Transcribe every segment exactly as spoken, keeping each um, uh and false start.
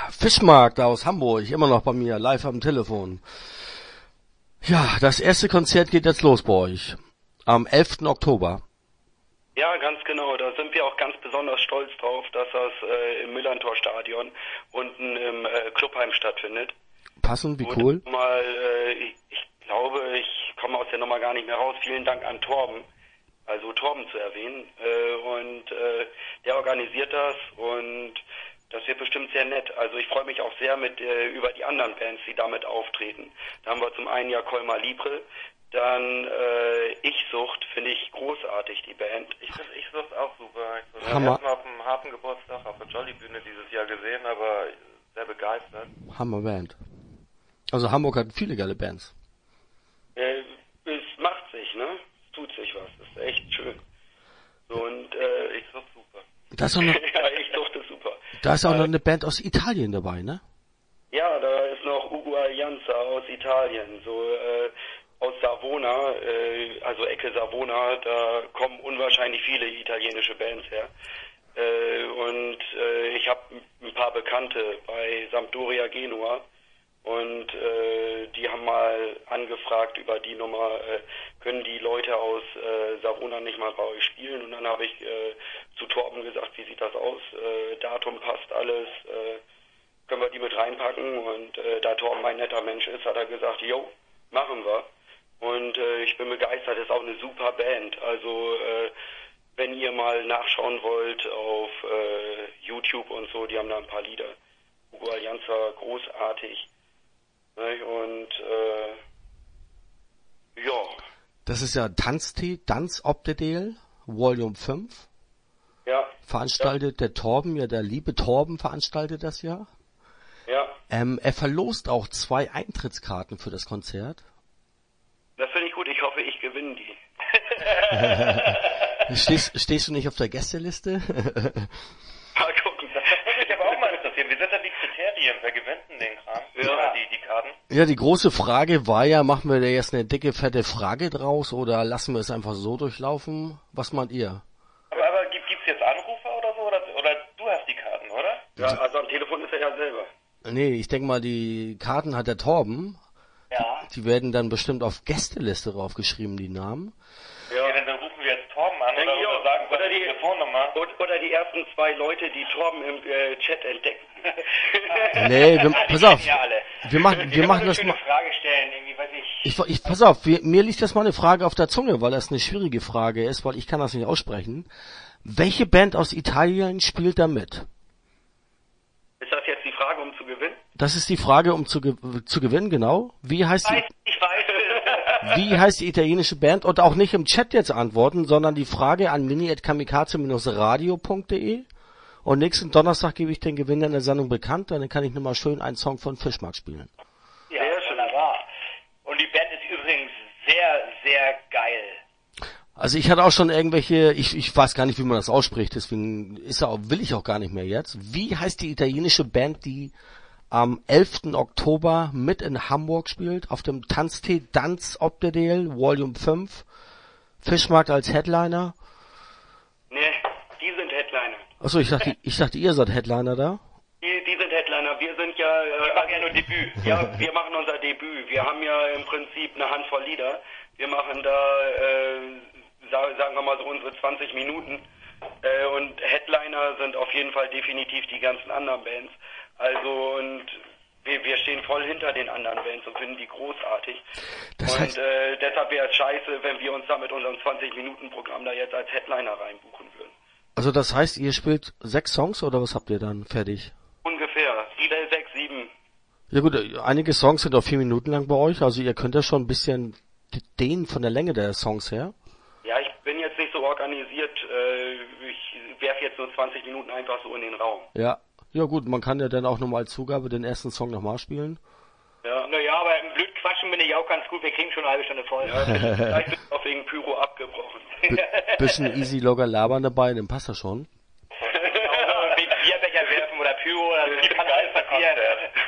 Fischmarkt aus Hamburg, immer noch bei mir, live am Telefon. Ja, das erste Konzert geht jetzt los bei euch. Am elften Oktober. Ja, ganz genau. Da sind wir auch ganz besonders stolz drauf, dass das äh, im Millantor-Stadion unten im äh, Clubheim stattfindet. Passend, wie Und cool. Mal, äh, ich, ich glaube, ich komme aus der Nummer gar nicht mehr raus. Vielen Dank an Torben, also Torben zu erwähnen. Äh, und äh, der organisiert das und das wird bestimmt sehr nett. Also ich freue mich auch sehr mit äh, über die anderen Bands, die damit auftreten. Da haben wir zum einen ja Colmar Libre, dann äh, Ich-Sucht, finde ich großartig, die Band. Ich finde Ich-Sucht auch super. Ich habe Hammer. erstmal auf dem Hafengeburtstag auf der Jolly-Bühne dieses Jahr gesehen, aber sehr begeistert. Hammer Band. Also Hamburg hat viele geile Bands. Äh, es macht sich, ne? Es tut sich was. Das ist echt schön. So, und äh, Ich-Sucht super. Da ist auch noch, ja, Ich-Sucht ist super. da ist auch noch eine Band aus Italien dabei, ne? Ja, da ist noch Ugo Allianza aus Italien, so äh, aus Savona, äh, also Ecke Savona, da kommen unwahrscheinlich viele italienische Bands her. Äh, und äh, ich habe ein paar Bekannte bei Sampdoria Genua und äh, die haben mal angefragt über die Nummer, äh, können die Leute aus äh, Savona nicht mal bei euch spielen? Und dann habe ich äh, zu Torben gesagt, wie sieht das aus? Äh, Datum passt alles, äh, können wir die mit reinpacken? Und äh, da Torben ein netter Mensch ist, hat er gesagt, jo, machen wir. Und äh, ich bin begeistert, ist auch eine super Band. Also äh, wenn ihr mal nachschauen wollt auf äh, YouTube und so, die haben da ein paar Lieder. Ugo Allianza, großartig. Ne? Und äh, ja. Das ist ja Tanztee, Tanz ob de Deel, Volume fünf. Ja. Veranstaltet der Torben, ja der liebe Torben veranstaltet das ja. Ja. Ähm, er verlost auch zwei Eintrittskarten für das Konzert. Das finde ich gut. Ich hoffe, ich gewinne die. Stehst, stehst du nicht auf der Gästeliste? Mal gucken. Das würde mich aber auch mal interessieren. Wie sind denn die Kriterien? Wer gewinnt denn den Kram? Ja. Oder die, die Karten? Ja, die große Frage war ja, machen wir da jetzt eine dicke, fette Frage draus oder lassen wir es einfach so durchlaufen? Was meint ihr? Aber, aber gibt es jetzt Anrufer oder so? Oder, oder du hast die Karten, oder? Ja, also am Telefon ist er ja selber. Nee, ich denke mal, die Karten hat der Torben. Ja. Die werden dann bestimmt auf Gästeliste draufgeschrieben, die Namen. Ja. Ja, dann, dann rufen wir jetzt Torben an Denke oder, ich oder auch. sagen wir Oder die die- Telefonnummer. Und, oder die ersten zwei Leute, die Torben im äh, Chat entdecken. Nee, wir, pass auf. Ja, alle. Wir machen, wir machen das eine mal. Frage stellen, irgendwie, weiß ich. Ich, ich, pass auf, wir, mir liegt das mal eine Frage auf der Zunge, weil das eine schwierige Frage ist, weil ich kann das nicht aussprechen. Welche Band aus Italien spielt da mit? Ist das jetzt die Frage, um zu gewinnen? Das ist die Frage, um zu, ge zu gewinnen, genau. Wie heißt die, Ich weiß. wie heißt die italienische Band? Und auch nicht im Chat jetzt antworten, sondern die Frage an mini at kamikaze radio punkt de. Und nächsten Donnerstag gebe ich den Gewinner in der Sendung bekannt, dann kann ich nochmal schön einen Song von Fischmarkt spielen. Ja, wunderbar. Und die Band ist übrigens sehr, sehr geil. Also ich hatte auch schon irgendwelche, ich, ich weiß gar nicht, wie man das ausspricht, deswegen ist er auch, will ich auch gar nicht mehr jetzt. Wie heißt die italienische Band, die am elften Oktober mit in Hamburg spielt, auf dem Tanztee Danz ob de Deel, Volume fünf, Fischmarkt als Headliner? Nee, die sind Headliner. Achso, ich dachte, ich dachte, ihr seid Headliner da? Die, die sind Headliner. Wir sind ja... Äh, Wir machen ja nur Debüt. Ja, wir machen unser Debüt. Wir haben ja im Prinzip eine Handvoll Lieder. Wir machen da, äh, sa- sagen wir mal so unsere zwanzig Minuten. Äh, und Headliner sind auf jeden Fall definitiv die ganzen anderen Bands. Also und wir, wir stehen voll hinter den anderen Bands und finden die großartig. Das und heißt- äh, deshalb wäre es scheiße, wenn wir uns da mit unserem zwanzig Minuten Programm da jetzt als Headliner reinbuchen würden. Also das heißt, ihr spielt sechs Songs oder was habt ihr dann fertig? Ungefähr. Lieder sechs, sieben. Ja gut, einige Songs sind auch vier Minuten lang bei euch, also ihr könnt ja schon ein bisschen den von der Länge der Songs her. Ja, ich bin jetzt nicht so organisiert. Äh, ich werfe jetzt nur zwanzig Minuten einfach so in den Raum. Ja. Ja gut, man kann ja dann auch nochmal als Zugabe den ersten Song nochmal spielen. Ja, Naja, aber im blöd quatschen bin ich auch ganz gut. Wir kriegen schon eine halbe Stunde voll. ja vielleicht bin ich auch wegen Pyro abgebrochen. B bisschen easy locker labern dabei, dann passt das schon. Wie Bierbecher werfen oder Pyro, das kann alles passieren.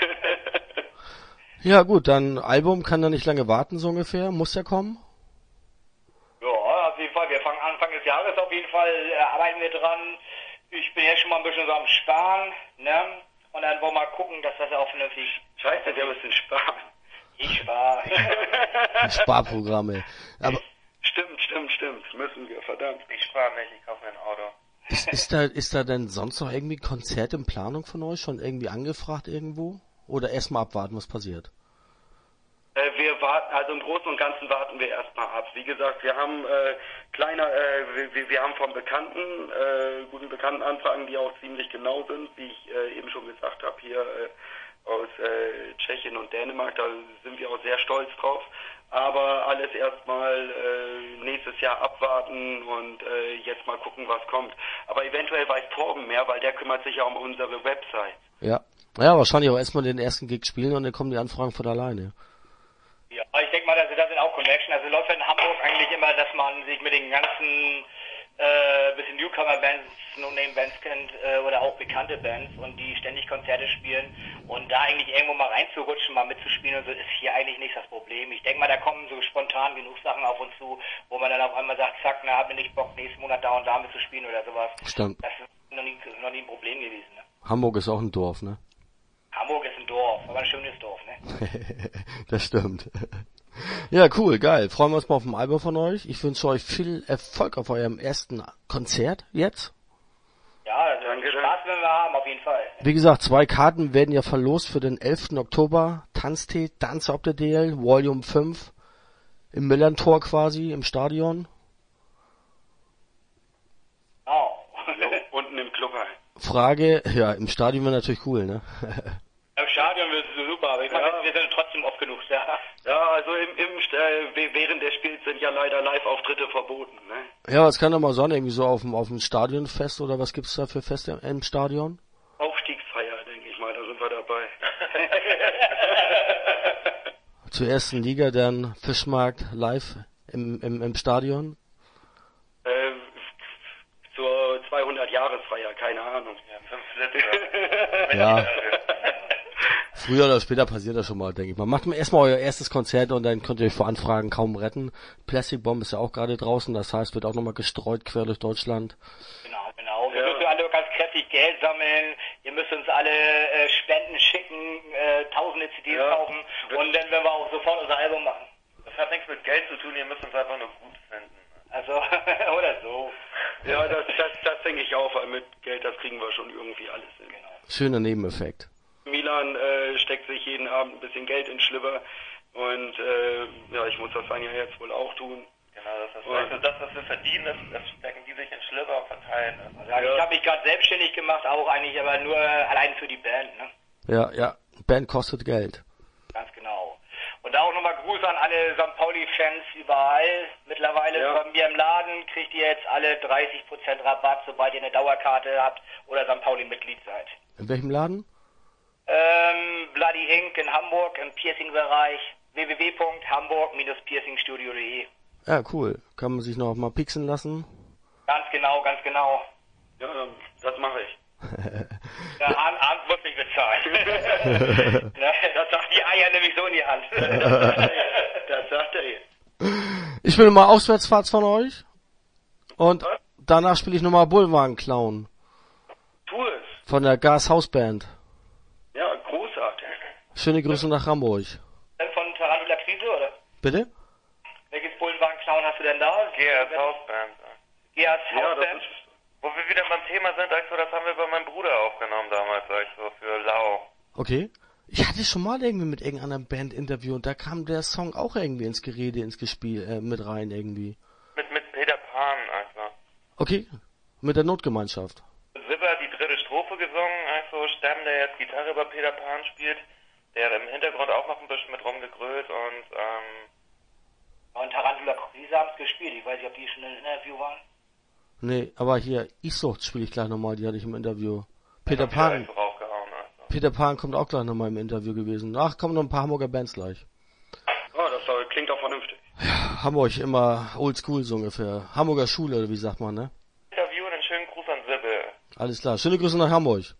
Ja gut, dann Album kann da nicht lange warten so ungefähr, muss ja kommen. Ja, auf jeden Fall. Wir fangen Anfang des Jahres auf jeden Fall, äh, arbeiten wir dran. Ich bin jetzt schon mal ein bisschen so am Sparen, ne? Und dann wollen wir mal gucken, dass das auch vernünftig... Scheiße, wir müssen sparen. Ich spare. Sparprogramme. Aber Stimmt, stimmt, stimmt. Müssen wir, verdammt. Ich spare nicht, ich kaufe mir ein Auto. ist, ist da ist da denn sonst noch irgendwie Konzert in Planung von euch? Schon irgendwie angefragt irgendwo? Oder erstmal abwarten, was passiert? Äh, wir warten, also im Großen und Ganzen warten wir erstmal ab. Wie gesagt, wir haben äh, kleiner, äh, wir, wir haben vom Bekannten, äh, guten Bekannten Anfragen, die auch ziemlich genau sind, wie ich äh, eben schon gesagt habe, hier äh, aus äh, Tschechien und Dänemark, da sind wir auch sehr stolz drauf. Aber alles erstmal äh, nächstes Jahr abwarten und äh, jetzt mal gucken, was kommt. Aber eventuell weiß Torben mehr, weil der kümmert sich ja um unsere Website. Ja. Ja, wahrscheinlich auch erstmal den ersten Gig spielen und dann kommen die Anfragen von alleine. Ja, ich denke mal, das, das sind auch Connection. Also läuft in Hamburg eigentlich immer, dass man sich mit den ganzen äh, bisschen Newcomer-Bands, No-Name-Bands kennt äh, oder auch bekannte Bands und die ständig Konzerte spielen und da eigentlich irgendwo mal reinzurutschen, mal mitzuspielen und so ist hier eigentlich nicht das Problem. Ich denke mal, da kommen so spontan genug Sachen auf uns zu, wo man dann auf einmal sagt, zack, na, hab mir nicht Bock, nächsten Monat da und da mitzuspielen oder sowas. Stimmt. Das ist noch nie, noch nie ein Problem gewesen. Ne? Hamburg ist auch ein Dorf, ne? Hamburg ist ein Dorf, aber ein schönes Dorf, ne? Das stimmt. Ja, cool, geil. Freuen wir uns mal auf ein Album von euch. Ich wünsche euch viel Erfolg auf eurem ersten Konzert jetzt. Ja, Danke, Spaß werden wir haben, auf jeden Fall. Wie gesagt, zwei Karten werden ja verlost für den elften Oktober. Tanztee, Dance auf der D L, Volume fünf. Im Millerntor quasi, im Stadion. Oh. Jo, unten im Club halt. Frage, ja, im Stadion wäre natürlich cool, ne? Im Stadion wird es super, aber ich meine, Ja. wir sind trotzdem oft genug, ja. Ja, also im, im äh, während des Spiels sind ja leider Live-Auftritte verboten, ne? Ja, was kann doch mal sein, irgendwie so auf dem, auf dem Stadionfest oder was gibt's da für Feste im Stadion? Aufstiegsfeier, denke ich mal, da sind wir dabei. Zur ersten Liga, dann Fischmarkt live im, im, im Stadion. äh, zur zweihundert-Jahresfeier, keine Ahnung. Ja, fünf Liter. Ja. Früher oder später passiert das schon mal, denke ich mal. Macht mal erstmal euer erstes Konzert und dann könnt ihr euch vor Anfragen kaum retten. Plastic Bomb ist ja auch gerade draußen, das heißt, wird auch nochmal gestreut quer durch Deutschland. Genau, genau. Wir Ja. müssen alle ganz kräftig Geld sammeln. Ihr müsst uns alle äh, Spenden schicken, äh, tausende C Ds Ja. kaufen und dann werden wir auch sofort unser Album machen. Das hat nichts mit Geld zu tun, ihr müsst uns einfach nur gut finden. Also, oder so. Ja, das, das, das denke ich auch, weil mit Geld, das kriegen wir schon irgendwie alles hin. Genau. Schöner Nebeneffekt. Milan äh, steckt sich jeden Abend ein bisschen Geld ins Schlibber und äh, ja, ich muss das dann ja jetzt wohl auch tun. Genau, das ist Ja. also das, was wir verdienen, das, das stecken die sich in Schlipper und verteilen. Das. Also, Ja. ich habe mich gerade selbstständig gemacht, auch eigentlich, aber nur allein für die Band, ne? Ja, ja, Band kostet Geld. Ganz genau. Und da auch nochmal Gruß an alle Sankt Pauli-Fans überall. Mittlerweile Ja. bei mir im Laden kriegt ihr jetzt alle dreißig Prozent Rabatt, sobald ihr eine Dauerkarte habt oder Sankt Pauli-Mitglied seid. In welchem Laden? Ähm, Bloody Ink in Hamburg im Piercing-Bereich w w w punkt hamburg Bindestrich piercingstudio punkt de. Ja, cool. Kann man sich noch mal pixeln lassen? Ganz genau, ganz genau. Ja, das mache ich. Der Arndt Arndt muss mich bezahlen. Ne, das sagt die Eier nämlich so in die Hand. Das sagt er jetzt. Ich will mal Auswärtsfahrt von euch. Und danach spiele ich nochmal Bullwagen Clown. Tu es. Von der Gas House Band. Ja, großartig. Schöne Grüße nach Hamburg. Dann von Tarantula Krise, oder? Bitte? Welches Bullenwagen-Clown hast du denn da? G R S Hausband. G R S Ja, das Hausband? ist... Wo wir wieder beim Thema sind, also das haben wir bei meinem Bruder aufgenommen damals, also für Lau. Okay. Ich hatte schon mal irgendwie mit irgendeiner Band Interview und da kam der Song auch irgendwie ins Gerede, ins Gespiel, äh, mit rein irgendwie. Mit, mit Peter Pan, also. Okay. Mit der Notgemeinschaft. Sibber hat die dritte Strophe gesungen, also Stamm, der jetzt Gitarre bei Peter Pan spielt, der im Hintergrund auch noch ein bisschen mit rumgegrölt und, ähm... Und Tarantula Krise haben es gespielt. Ich weiß nicht, ob die schon in einem Interview waren. Nee, aber hier, Ich-Sucht spiele ich gleich nochmal, die hatte ich im Interview. Peter haben wir Pan, so raufgehauen, also. Peter Pan kommt auch gleich nochmal im Interview gewesen. Ach, kommen noch ein paar Hamburger Bands gleich. Oh, das soll- klingt auch vernünftig. Hamburg immer oldschool so ungefähr. Hamburger Schule, oder wie sagt man, ne? Interview und einen schönen Gruß an Sibyl. Alles klar. Schöne Grüße nach Hamburg.